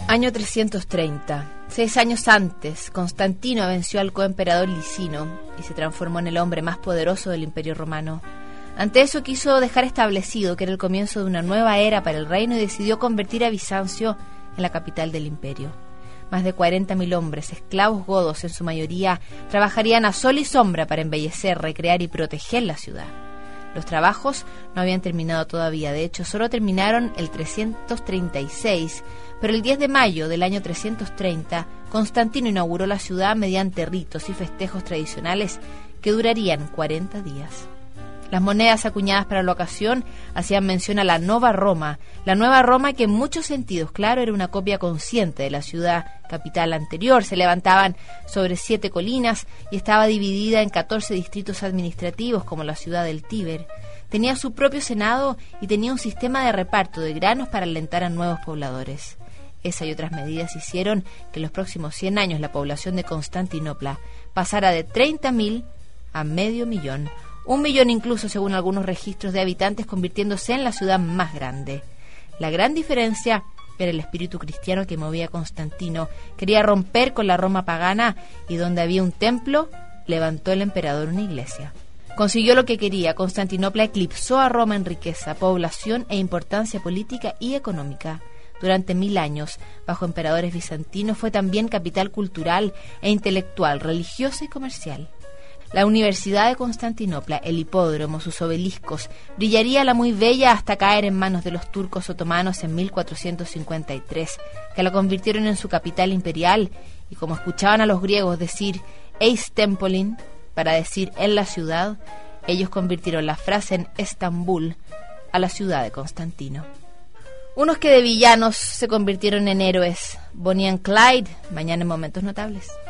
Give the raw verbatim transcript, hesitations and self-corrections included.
Año trescientos treinta. Seis años antes, Constantino venció al coemperador Licino y se transformó en el hombre más poderoso del Imperio Romano. Ante eso quiso dejar establecido que era el comienzo de una nueva era para el reino y decidió convertir a Bizancio en la capital del imperio. Más de cuarenta mil hombres, esclavos godos en su mayoría, trabajarían a sol y sombra para embellecer, recrear y proteger la ciudad. Los trabajos no habían terminado todavía, de hecho solo terminaron el trescientos treinta y seis, pero el diez de mayo del año trescientos treinta, Constantino inauguró la ciudad mediante ritos y festejos tradicionales que durarían cuarenta días. Las monedas acuñadas para la ocasión hacían mención a la Nova Roma, la nueva Roma que en muchos sentidos, claro, era una copia consciente de la ciudad capital anterior. Se levantaban sobre siete colinas y estaba dividida en catorce distritos administrativos como la ciudad del Tíber. Tenía su propio senado y tenía un sistema de reparto de granos para alentar a nuevos pobladores. Esa y otras medidas hicieron que en los próximos cien años la población de Constantinopla pasara de treinta mil a medio millón, un millón incluso según algunos registros de habitantes, convirtiéndose en la ciudad más grande. La gran diferencia era el espíritu cristiano que movía a Constantino. Quería romper con la Roma pagana y donde había un templo, levantó el emperador una iglesia. Consiguió lo que quería. Constantinopla eclipsó a Roma en riqueza, población e importancia política y económica. Durante mil años, bajo emperadores bizantinos, fue también capital cultural e intelectual, religiosa y comercial. La Universidad de Constantinopla, el hipódromo, sus obeliscos, brillaría la muy bella hasta caer en manos de los turcos otomanos en mil cuatrocientos cincuenta y tres, que la convirtieron en su capital imperial, y como escuchaban a los griegos decir «Eis Tempolin», para decir «en la ciudad», ellos convirtieron la frase en Estambul, a la ciudad de Constantino. Unos que de villanos se convirtieron en héroes. Bonnie and Clyde, mañana en Momentos Notables.